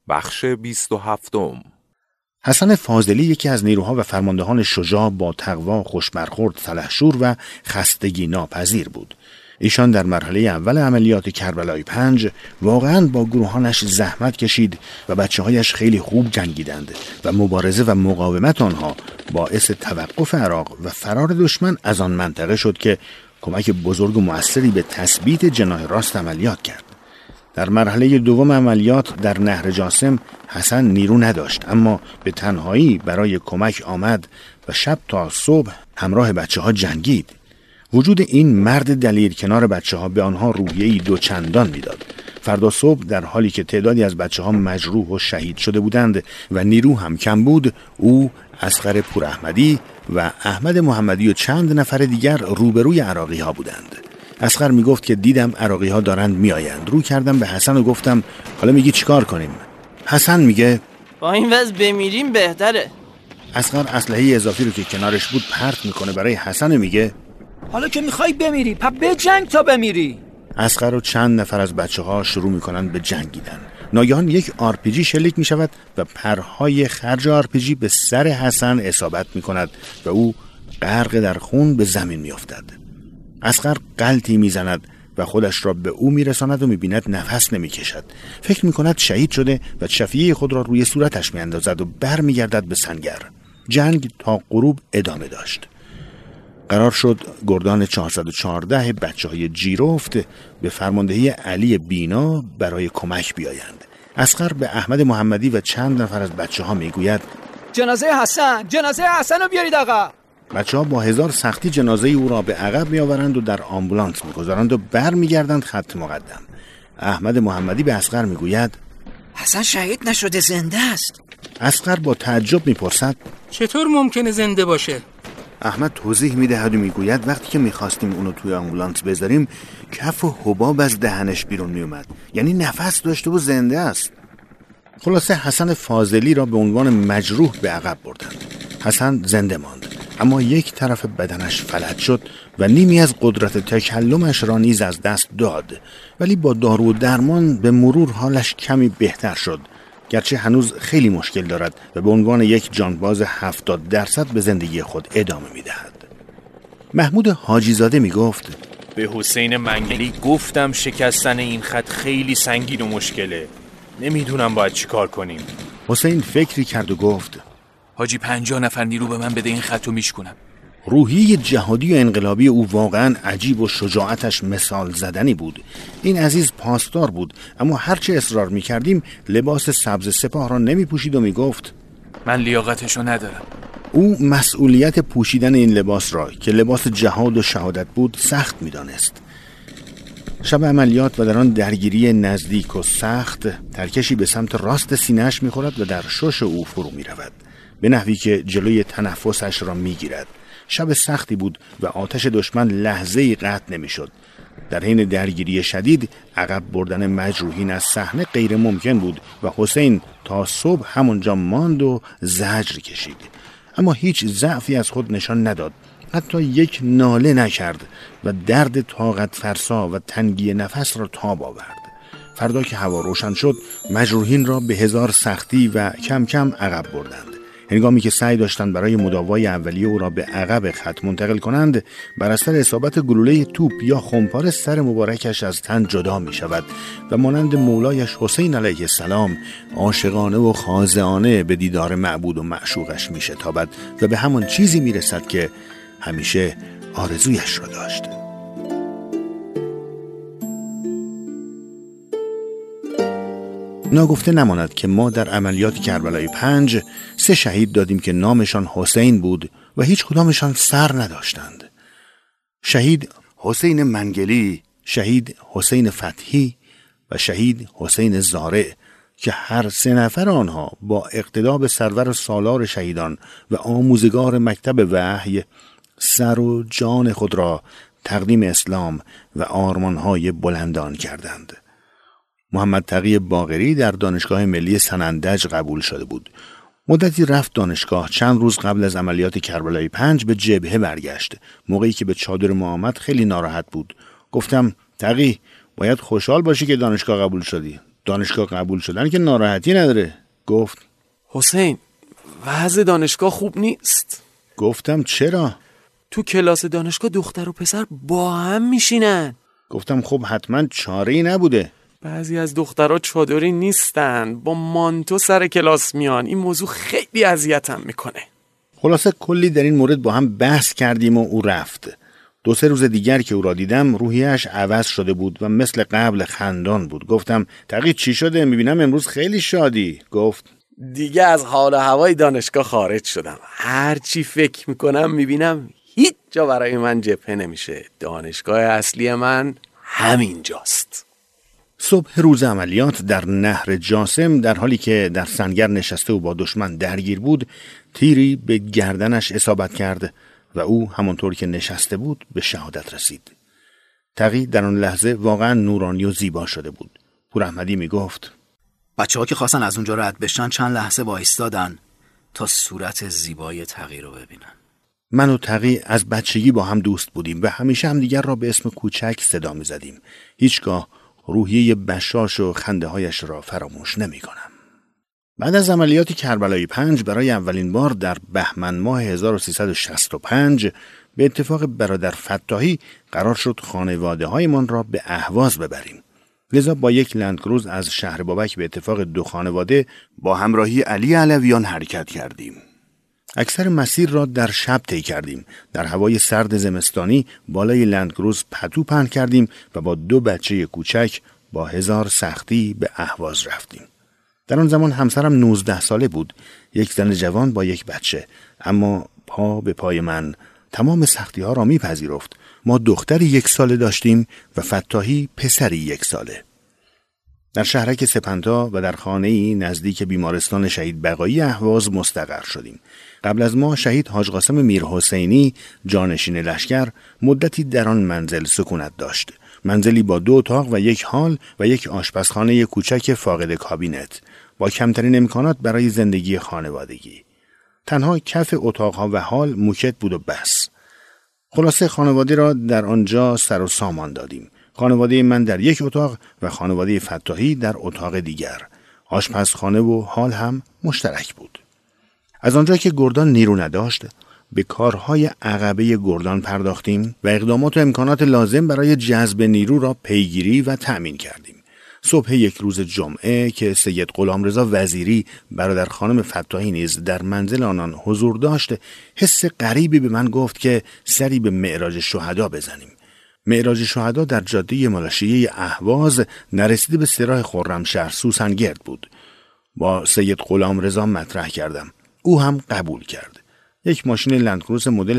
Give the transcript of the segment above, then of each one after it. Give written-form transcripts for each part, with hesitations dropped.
بخش 27. حسن فاضلی یکی از نیروها و فرماندهان شجاع، با تقوا، خوشبرخورد، سلحشور و خستگی ناپذیر بود. ایشان در مرحله اول عملیات کربلای 5 واقعاً با گروهانش زحمت کشید و بچه‌هایش خیلی خوب جنگیدند و مبارزه و مقاومت آنها باعث توقف عراق و فرار دشمن از آن منطقه شد که کمک بزرگ و مؤثری به تثبیت جناح راست عملیات کرد. در مرحله دوم عملیات در نهر جاسم حسن نیرو نداشت، اما به تنهایی برای کمک آمد و شب تا صبح همراه بچه‌ها جنگید. وجود این مرد دلیر کنار بچه‌ها به آنها روحیه‌ای دوچندان میداد. فردا صبح در حالی که تعدادی از بچه‌ها مجروح و شهید شده بودند و نیرو هم کم بود، او، اصغر پوراحمدی و احمد محمدی و چند نفر دیگر روبروی عراقی‌ها بودند. اصغر میگفت که دیدم عراقی‌ها دارند میآیند. رو کردم به حسن و گفتم حالا میگی چیکار کنیم؟ حسن میگه با این وضع بمیریم بهتره. اصغر اسلحه اضافی رو که کنارش بود پرت میکنه برای حسن و میگه حالا که میخوای بمیری پس بجنگ تا بمیری. اصغر و چند نفر از بچه‌ها شروع میکنن به جنگیدن. ناگهان یک آرپیجی شلیک میشود و پرهای خرج آرپیجی به سر حسن اصابت میکند و او غرق در خون به زمین میافتد. اصغر غلطی میزند و خودش را به او میرساند و میبیند نفس نمیکشد. فکر میکند شهید شده و شفیه خود را روی صورتش میاندازد و بر میگردد به سنگر. جنگ تا غروب ادامه داشت. قرار شد گردان 414 بچه‌های جیرفت به فرماندهی علی بینا برای کمک بیایند. اصغر به احمد محمدی و چند نفر از بچه‌ها میگوید جنازه حسن رو بیارید آقا. بچه‌ها با هزار سختی جنازه او را به عقب میآورند و در آمبولانس میگذارند و بر میگردند خط مقدم. احمد محمدی به اصغر میگوید حسن شهید نشده، زنده است. اصغر با تعجب میپرسد چطور ممکنه زنده باشه؟ احمد توضیح میدهد و میگوید وقتی که میخواستیم اونو توی آمبولانس بذاریم کف و حباب از دهنش بیرون میومد، یعنی نفس داشته و زنده است. خلاصه حسن فاضلی را به عنوان مجروح به عقب بردند. حسن زنده ماند، اما یک طرف بدنش فلج شد و نیمی از قدرت تکلمش را نیز از دست داد، ولی با دارو و درمان به مرور حالش کمی بهتر شد، گرچه هنوز خیلی مشکل دارد و به عنوان یک جانباز 70% به زندگی خود ادامه میدهد. محمود حاجی زاده میگفت به حسین منگلی گفتم شکستن این خط خیلی سنگین و مشکله، نمیدونم باید چی کار کنیم. حسین فکری کرد و گفت حاجی 50 نفر نیرو به من بده این خطو میشکنم. روحیه جهادی و انقلابی او واقعا عجیب و شجاعتش مثال زدنی بود. این عزیز پاسدار بود، اما هرچه اصرار میکردیم لباس سبز سپاه را نمیپوشید و میگفت من لیاقتشو ندارم. او مسئولیت پوشیدن این لباس را که لباس جهاد و شهادت بود سخت میدانست. شب عملیات و در آن درگیری نزدیک و سخت ترکشی به سمت راست سینه‌اش میخورد و در شش او فرو میرود، به نحوی که جلوی تنفسش را میگیرد. شب سختی بود و آتش دشمن لحظه‌ای قطع نمیشد. در حین درگیری شدید عقب بردن مجروحین از صحنه غیر ممکن بود و حسین تا صبح همونجا ماند و زجر کشید، اما هیچ ضعفی از خود نشان نداد، حتی یک ناله نکرد و درد طاقت فرسا و تنگی نفس را تاب آورد. فردا که هوا روشن شد مجروحین را به هزار سختی و کم کم عقب بردند. هنگامی که سعی داشتند برای مداوای اولیه او را به عقب خط منتقل کنند، بر اثر اصابت گلوله توپ یا خمپاره سر مبارکش از تن جدا می شود و مانند مولایش حسین علیه السلام عاشقانه و خاضعانه به دیدار معبود و معشوقش می شتابد و به همان چیزی می رسد که همیشه آرزویش را داشت. ناگفته نماند که ما در عملیات کربلای 5 3 شهید دادیم که نامشان حسین بود و هیچ کدامشان سر نداشتند. شهید حسین منگلی، شهید حسین فتحی و شهید حسین زارع که هر 3 نفر آنها با اقتدا به سرور سالار شهیدان و آموزگار مکتب وحی سر و جان خود را تقدیم اسلام و آرمانهای بلندان کردند. محمد تقی باقری در دانشگاه ملی سنندج قبول شده بود. مدتی رفت دانشگاه. چند روز قبل از عملیات کربلای 5 به جبهه برگشت. موقعی که به چادر ما آمد خیلی ناراحت بود. گفتم تقی باید خوشحال باشی که دانشگاه قبول شدی. دانشگاه قبول شدن که ناراحتی نداره. گفت حسین، وضع دانشگاه خوب نیست. گفتم چرا؟ تو کلاس دانشگاه دختر و پسر با هم میشینن. گفتم خب حتما چاره‌ای نبوده. بعضی از دخترها چادری نیستن، با مانتو سر کلاس میان. این موضوع خیلی اذیتم میکنه. خلاصه کلی در این مورد با هم بحث کردیم و او رفت. 2-3 روز دیگر که او را دیدم روحیه‌اش عوض شده بود و مثل قبل خندان بود. گفتم تقی چی شده؟ میبینم امروز خیلی شادی. گفت دیگه از حال و هوای دانشگاه خارج شدم. هر چی فکر میکنم میبینم هیچ جا برای من جبهه نمیشه. دانشگاه اصلی من همینجاست. صبح روز عملیات در نهر جاسم، در حالی که در سنگر نشسته و با دشمن درگیر بود، تیری به گردنش اصابت کرد و او همانطور که نشسته بود به شهادت رسید. تقی در آن لحظه واقعا نورانی و زیبا شده بود. پور احمدی می گفت بچه‌ها که خواستن از اونجا رد بشن چند لحظه وایستادن تا صورت زیبای تقی رو ببینن. من و تقی از بچگی با هم دوست بودیم و همیشه همدیگر را به اسم کوچک صدا می زدیم. هیچگاه روحیه بشاش و خنده هایش را فراموش نمی کنم. بعد از عملیات کربلای 5 برای اولین بار در بهمن ماه 1365 به اتفاق برادر فتاحی قرار شد خانواده هایمان را به اهواز ببریم. لذا با یک لندکروز از شهر بابک به اتفاق 2 خانواده با همراهی علی علویان حرکت کردیم. اکثر مسیر را در شب طی کردیم. در هوای سرد زمستانی بالای لندکروز پتو پهن کردیم و با 2 بچه کوچک با 1000 سختی به اهواز رفتیم. در آن زمان همسرم 19 ساله بود، یک زن جوان با یک بچه، اما پا به پای من تمام سختی ها را میپذیرفت. ما دختری 1 ساله داشتیم و فتاحی پسری 1 ساله. در شهرک سپنتا و در خانه‌ای نزدیک بیمارستان شهید بقایی اهواز مستقر شدیم. قبل از ما شهید حاج قاسم میرحسینی جانشین لشکر مدتی در آن منزل سکونت داشت. منزلی با 2 اتاق و 1 هال و 1 آشپزخانه کوچک فاقد کابینت با کمترین امکانات برای زندگی خانوادگی. تنها کف اتاقها و هال موکت بود و بس. خلاصه خانواده را در آنجا سر و سامان دادیم. خانواده من در 1 اتاق و خانواده فتاحی در اتاق دیگر. آشپزخانه و هال هم مشترک بود. از آنجا که گردان نیرو نداشت، به کارهای عقبه گردان پرداختیم و اقدامات و امکانات لازم برای جذب نیرو را پیگیری و تأمین کردیم. صبح یک روز جمعه که سید غلامرضا وزیری برادر خانم فتاحی نیز در منزل آنان حضور داشت، حس غریبی به من گفت که سری به معراج شهدا بزنیم. معراج شهدا در جاده مالشیه اهواز نرسیده به سراح خرمشهر سوسنگرد بود. با سید غلامرضا مطرح کردم. او هم قبول کرد. یک ماشین لندکروز مدل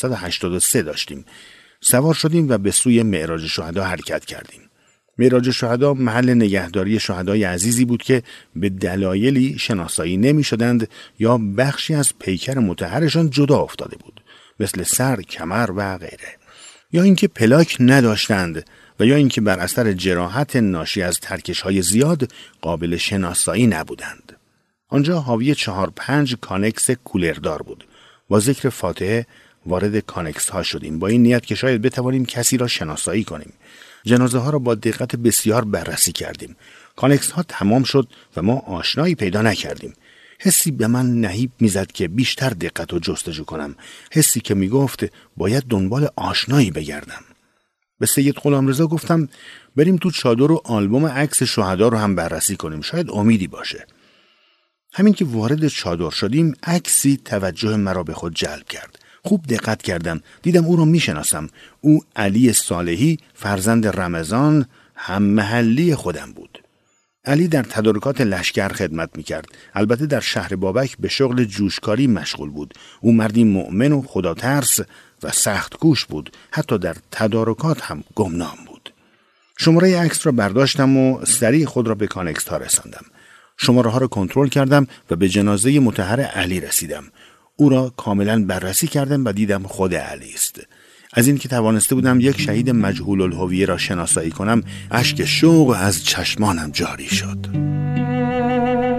1983 داشتیم. سوار شدیم و به سوی معراج شهدا حرکت کردیم. معراج شهدا محل نگهداری شهدای عزیزی بود که به دلایلی شناسایی نمی شدند یا بخشی از پیکر مطهرشان جدا افتاده بود، مثل سر، کمر و غیره، یا اینکه پلاک نداشتند و یا اینکه بر اثر جراحت ناشی از ترکش‌های زیاد قابل شناسایی نبودند. آنجا حاوی 4-5 کانکس کولردار بود. با ذکر فاتحه وارد کانکس ها شدیم با این نیت که شاید بتوانیم کسی را شناسایی کنیم. جنازه ها را با دقت بسیار بررسی کردیم. کانکس ها تمام شد و ما آشنایی پیدا نکردیم. حسی به من نهیب میزد که بیشتر دقت و جستجو کنم. حسی که میگفت باید دنبال آشنایی بگردم. به سید غلامرضا گفتم بریم تو چادر و آلبوم عکس شهدا رو هم بررسی کنیم، شاید امیدی باشه. همین که وارد چادر شدیم عکسی توجه مرا به خود جلب کرد. خوب دقت کردم، دیدم او را میشناسم. او علی صالحی فرزند رمضان هم محلی خودم بود. علی در تدارکات لشکر خدمت میکرد. البته در شهر بابک به شغل جوشکاری مشغول بود. او مردی مؤمن و خداترس و سخت کوش بود. حتی در تدارکات هم گمنام بود. شماره عکس را برداشتم و سریع خود را به کانکس ها رساندم. شماره ها را کنترل کردم و به جنازه مطهر علی رسیدم. او را کاملا بررسی کردم و دیدم خود علی است. از این که توانسته بودم یک شهید مجهول الهویه را شناسایی کنم، اشک شوق از چشمانم جاری شد.